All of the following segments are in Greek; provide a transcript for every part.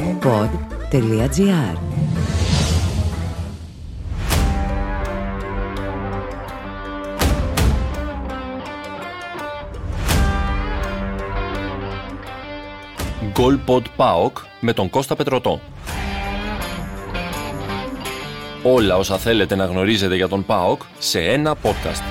pod.gr. Goal Pod ΠΑΟΚ με τον Κώστα Πετρωτό. Όλα όσα θέλετε να γνωρίζετε για τον ΠΑΟΚ σε ένα podcast.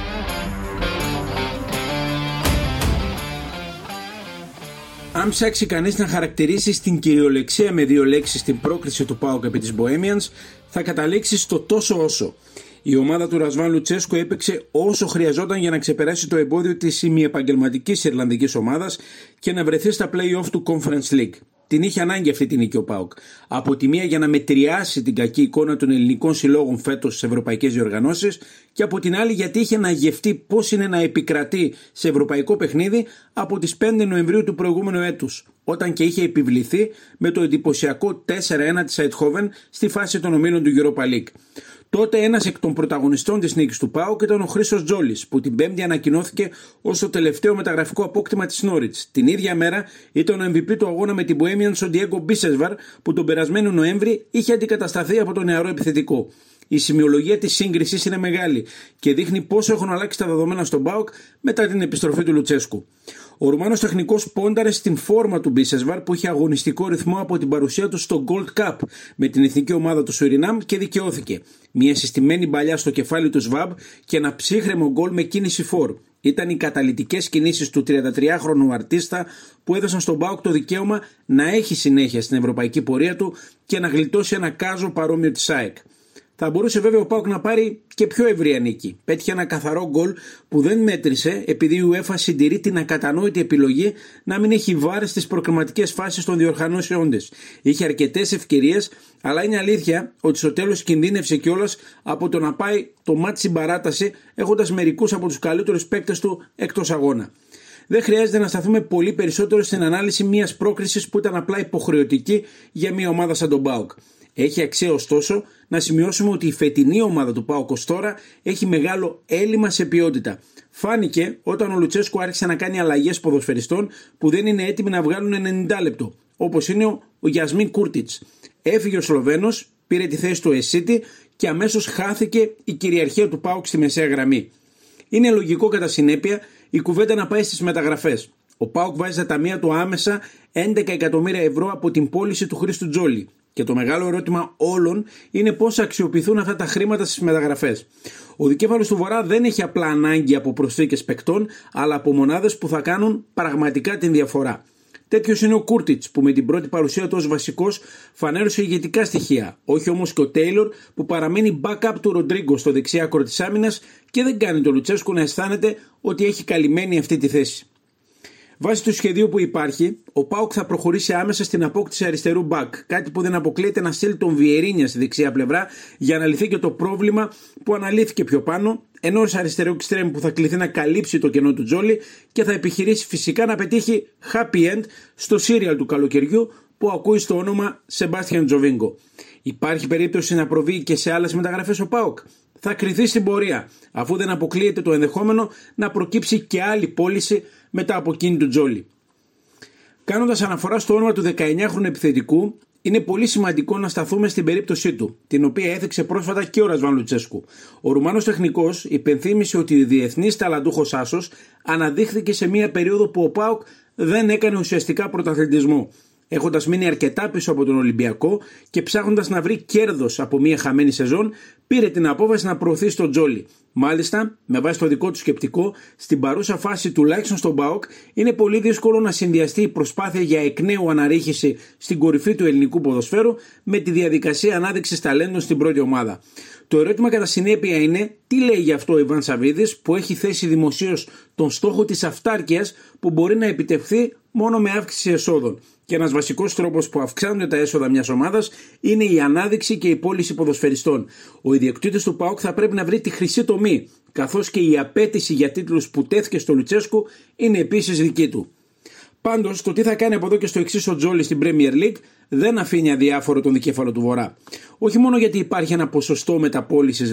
Αν ψάξει κανείς να χαρακτηρίσει στην κυριολεξία με δύο λέξεις την πρόκριση του ΠΑΟΚ επί της Bohemians, θα καταλήξει στο τόσο όσο. Η ομάδα του Ρασβάν Λουτσέσκου έπαιξε όσο χρειαζόταν για να ξεπεράσει το εμπόδιο της ημιεπαγγελματικής Ιρλανδικής ομάδας και να βρεθεί στα play-off του Conference League. Την είχε ανάγκη αυτή την νίκη ο ΠΑΟΚ. Από τη μία για να μετριάσει την κακή εικόνα των ελληνικών συλλόγων φέτος στις ευρωπαϊκές διοργανώσεις και από την άλλη γιατί είχε να γευτεί πώς είναι να επικρατεί σε ευρωπαϊκό παιχνίδι από τις 5 Νοεμβρίου του προηγούμενου έτους, όταν και είχε επιβληθεί με το εντυπωσιακό 4-1 της Eindhoven στη φάση των ομίλων του Europa League. Τότε ένας εκ των πρωταγωνιστών της νίκης του ΠΑΟΚ ήταν ο Χρήστος Τζόλης, που την Πέμπτη ανακοινώθηκε ως το τελευταίο μεταγραφικό απόκτημα της Νόριτς. Την ίδια μέρα ήταν ο MVP του αγώνα με την Bohemians ο Ντιέγκο Μπίσεσβαρ, που τον περασμένο Νοέμβρη είχε αντικατασταθεί από τον νεαρό επιθετικό. Η σημειολογία της σύγκρισης είναι μεγάλη και δείχνει πόσο έχουν αλλάξει τα δεδομένα στον ΠΑΟΚ μετά την επιστροφή του Λουτσέσκου. Ο Ρουμάνος τεχνικός πόνταρε στην φόρμα του Μπίσεσβαρ, που είχε αγωνιστικό ρυθμό από την παρουσία του στο Gold Cup με την εθνική ομάδα του Σουρινάμ, και δικαιώθηκε. Μια συστημένη μπαλιά στο κεφάλι του Σβάμπ και ένα ψύχρεμο γκολ με κίνηση φορ. Ήταν οι καταλυτικές κινήσεις του 33χρονου αρτίστα που έδωσαν στον ΠΑΟΚ το δικαίωμα να έχει συνέχεια στην ευρωπαϊκή πορεία του και να γλιτώσει ένα κάζο παρόμοιο της ΑΕΚ. Θα μπορούσε βέβαια ο ΠΑΟΚ να πάρει και πιο ευρεία νίκη. Πέτυχε ένα καθαρό γκολ που δεν μέτρησε επειδή η UEFA συντηρεί την ακατανόητη επιλογή να μην έχει βάρ στις προκριματικές φάσεις των διοργανώσεών της. Είχε αρκετές ευκαιρίες, αλλά είναι αλήθεια ότι στο τέλος κινδύνευσε κιόλας από το να πάει το μάτς στην παράταση, έχοντας μερικούς από τους καλύτερους παίκτες του εκτός αγώνα. Δεν χρειάζεται να σταθούμε πολύ περισσότερο στην ανάλυση μιας πρόκρισης που ήταν απλά υποχρεωτική για μια ομάδα σαν τον ΠΑΟΚ. Έχει αξία ωστόσο να σημειώσουμε ότι η φετινή ομάδα του ΠΑΟΚ ως τώρα έχει μεγάλο έλλειμμα σε ποιότητα. Φάνηκε όταν ο Λουτσέσκου άρχισε να κάνει αλλαγές ποδοσφαιριστών που δεν είναι έτοιμοι να βγάλουν 90 λεπτό, όπως είναι ο Γιασμίν Κούρτιτς. Έφυγε ο Σλοβαίνος, πήρε τη θέση του Εσίτη και αμέσως χάθηκε η κυριαρχία του ΠΑΟΚ στη μεσαία γραμμή. Είναι λογικό κατά συνέπεια η κουβέντα να πάει στις μεταγραφές. Ο ΠΑΟΚ βάζει στα ταμεία του άμεσα 11 εκατομμύρια ευρώ από την πώληση του Χρήστου Τζόλη. Και το μεγάλο ερώτημα όλων είναι πώς θα αξιοποιηθούν αυτά τα χρήματα στις μεταγραφές. Ο δικέφαλος του Βορρά δεν έχει απλά ανάγκη από προσθήκες παικτών, αλλά από μονάδες που θα κάνουν πραγματικά την διαφορά. Τέτοιος είναι ο Κούρτιτς, που με την πρώτη παρουσία του ως βασικός φανέρωσε ηγετικά στοιχεία. Όχι όμως και ο Τέιλορ, που παραμένει backup του Ροντρίγκο στο δεξί άκρο της άμυνας και δεν κάνει το Λουτσέσκου να αισθάνεται ότι έχει καλυμμένη αυτή τη θέση. Βάσει του σχεδίου που υπάρχει, ο ΠΑΟΚ θα προχωρήσει άμεσα στην απόκτηση αριστερού μπακ, κάτι που δεν αποκλείεται να στείλει τον Βιερίνια στη δεξιά πλευρά για να λυθεί και το πρόβλημα που αναλύθηκε πιο πάνω, ενός αριστερού εξτρέμ που θα κληθεί να καλύψει το κενό του Τζόλι και θα επιχειρήσει φυσικά να πετύχει happy end στο serial του καλοκαιριού που ακούει στο όνομα Σεμπάστιαν Τζοβίνγκο. Υπάρχει περίπτωση να προβεί και σε άλλες μεταγραφές ο ΠΑΟΚ? Θα κριθεί στην πορεία, αφού δεν αποκλείεται το ενδεχόμενο να προκύψει και άλλη πώληση μετά από εκείνη του Τζόλι. Κάνοντας αναφορά στο όνομα του 19χρονου επιθετικού, είναι πολύ σημαντικό να σταθούμε στην περίπτωσή του, την οποία έθιξε πρόσφατα και ο Ρασβάν Λουτσέσκου. Ο Ρουμάνος τεχνικός υπενθύμησε ότι ο διεθνής ταλαντούχος άσος αναδείχθηκε σε μια περίοδο που ο ΠΑΟΚ δεν έκανε ουσιαστικά πρωταθλητισμό, έχοντας μείνει αρκετά πίσω από τον Ολυμπιακό και ψάχνοντας να βρει κέρδος από μια χαμένη σεζόν, πήρε την απόφαση να προωθήσει τον Τζόλι. Μάλιστα, με βάση το δικό του σκεπτικό, στην παρούσα φάση τουλάχιστον στον ΠΑΟΚ είναι πολύ δύσκολο να συνδυαστεί η προσπάθεια για εκ νέου αναρρίχηση στην κορυφή του ελληνικού ποδοσφαίρου με τη διαδικασία ανάδειξης ταλέντων στην πρώτη ομάδα. Το ερώτημα κατά συνέπεια είναι τι λέει γι' αυτό ο Ιβάν Σαββίδης, που έχει θέσει δημοσίως τον στόχο της αυτάρκειας που μπορεί να επιτευχθεί μόνο με αύξηση εσόδων. Και ένας βασικός τρόπος που αυξάνονται τα έσοδα μιας ομάδας είναι η ανάδειξη και η πώληση ποδοσφαιριστών. Ο ιδιοκτήτης του ΠΑΟΚ θα πρέπει να βρει τη χρυσή τομή, καθώς και η απέτηση για τίτλους που τέθηκε στο Λουτσέσκου είναι επίσης δική του. Πάντως, το τι θα κάνει από εδώ και στο εξής ο Τζόλι στην Premier League δεν αφήνει αδιάφορο τον δικέφαλο του Βορρά. Όχι μόνο γιατί υπάρχει ένα ποσοστό μεταπώλησης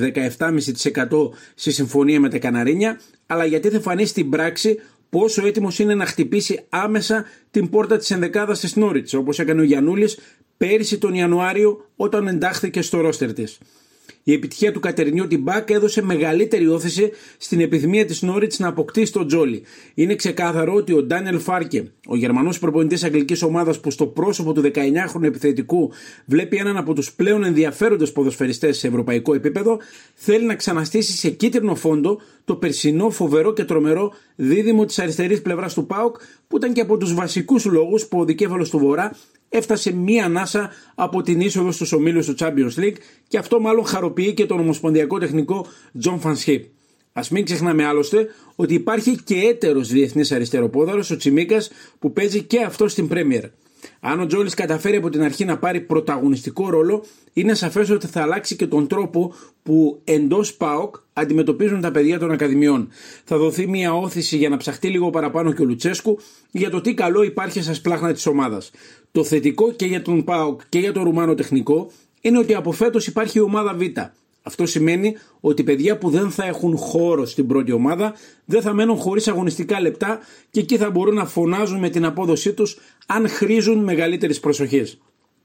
17,5% στη συμφωνία με τα Καναρίνια, αλλά γιατί θα φανεί στην πράξη πόσο έτοιμος είναι να χτυπήσει άμεσα την πόρτα της ενδεκάδας της Νόριτς, όπως έκανε ο Γιαννούλης πέρυσι τον Ιανουάριο όταν εντάχθηκε στο ρόστερ της. Η επιτυχία του Κατερινιώτη Μπακ έδωσε μεγαλύτερη όθηση στην επιθυμία της Νόριτς να αποκτήσει τον Τζόλι. Είναι ξεκάθαρο ότι ο Ντάνιελ Φάρκε, ο Γερμανός προπονητής αγγλικής ομάδας που στο πρόσωπο του 19χρονου επιθετικού βλέπει έναν από τους πλέον ενδιαφέροντες ποδοσφαιριστές σε ευρωπαϊκό επίπεδο, θέλει να ξαναστήσει σε κίτρινο φόντο το περσινό φοβερό και τρομερό δίδυμο της αριστερής πλευράς του ΠΑΟΚ, που ήταν και από τους βασικούς λόγους που ο δικέφαλος του Βορρά έφτασε μία ανάσα από την είσοδο στους ομίλους του Champions League, και αυτό μάλλον χαροποιεί και τον ομοσπονδιακό τεχνικό Τζον Φανσχίπ. Ας μην ξεχνάμε άλλωστε ότι υπάρχει και έτερος διεθνής αριστεροπόδαρος, ο Τσιμίκας, που παίζει και αυτό στην Πρέμιερ. Αν ο Τζόλις καταφέρει από την αρχή να πάρει πρωταγωνιστικό ρόλο, είναι σαφές ότι θα αλλάξει και τον τρόπο που εντός ΠΑΟΚ αντιμετωπίζουν τα παιδιά των ακαδημιών. Θα δοθεί μια όθηση για να ψαχτεί λίγο παραπάνω και ο Λουτσέσκου για το τι καλό υπάρχει στα σπλάχνα της ομάδας. Το θετικό και για τον ΠΑΟΚ και για τον Ρουμάνο τεχνικό είναι ότι από φέτος υπάρχει η ομάδα Β. Αυτό σημαίνει ότι παιδιά που δεν θα έχουν χώρο στην πρώτη ομάδα δεν θα μένουν χωρίς αγωνιστικά λεπτά και εκεί θα μπορούν να φωνάζουν με την απόδοσή τους αν χρήζουν μεγαλύτερης προσοχής.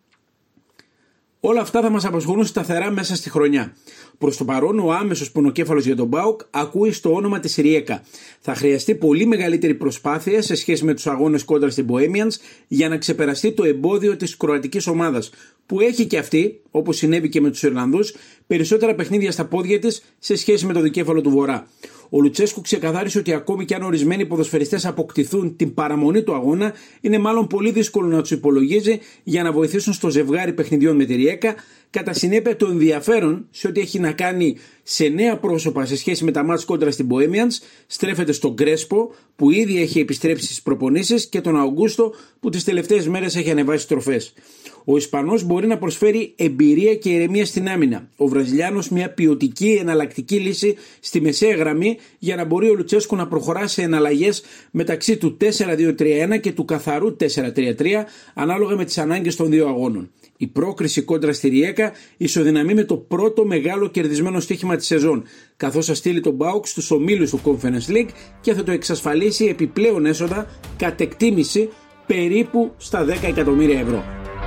Όλα αυτά θα μας απασχολούν σταθερά μέσα στη χρονιά. Προς το παρόν, ο άμεσος πονοκέφαλος για τον ΠΑΟΚ ακούει στο όνομα της Ριέκα. Θα χρειαστεί πολύ μεγαλύτερη προσπάθεια σε σχέση με τους αγώνες κόντρα στην Bohemians για να ξεπεραστεί το εμπόδιο της κροατικής ομάδας, που έχει και αυτή, όπως συνέβη και με τους Ιρλανδούς, περισσότερα παιχνίδια στα πόδια της σε σχέση με το δικέφαλο του Βορρά. Ο Λουτσέσκου ξεκαθάρισε ότι ακόμη και αν ορισμένοι ποδοσφαιριστές αποκτηθούν την παραμονή του αγώνα, είναι μάλλον πολύ δύσκολο να τους υπολογίζει για να βοηθήσουν στο ζευγάρι παιχνιδιών με τη Ριέκα. Κατά συνέπεια, το ενδιαφέρον σε ό,τι έχει να κάνει σε νέα πρόσωπα σε σχέση με τα μάτς κόντρα στην Bohemians στρέφεται στον Κρέσπο, που ήδη έχει επιστρέψει στις προπονήσεις, και τον Αουγκούστο, που τις τελευταίες μέρες έχει ανεβάσει τροφές. Ο Ισπανός μπορεί να προσφέρει εμπειρία και ηρεμία στην άμυνα. Ο Βραζιλιάνος μια ποιοτική εναλλακτική λύση στη μεσαία γραμμή για να μπορεί ο Λουτσέσκου να προχωρά σε εναλλαγές μεταξύ του 4-2-3-1 και του καθαρού 4-3-3 ανάλογα με τις ανάγκες των δύο αγώνων. Η πρόκριση κόντρα στη Ριέκα ισοδυναμεί με το πρώτο μεγάλο κερδισμένο στοίχημα της σεζόν, καθώς θα στείλει τον ΠΑΟΚ στους ομίλους του Conference League και θα το εξασφαλίσει επιπλέον έσοδα κατ' εκτίμηση περίπου στα 10 εκατομμύρια ευρώ.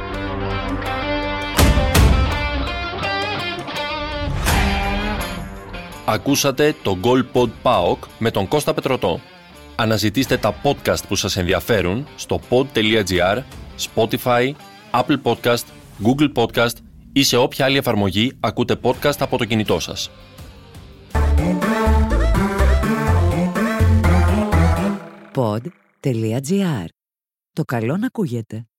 Ακούσατε το Goal Pod PAOK με τον Κώστα Πετρωτό. Αναζητήστε τα podcast που σας ενδιαφέρουν στο pod.gr, Spotify, Apple Podcast, Google Podcast ή σε όποια άλλη εφαρμογή ακούτε podcast από το κινητό σας. Pod.gr. Το καλό να ακούγεται.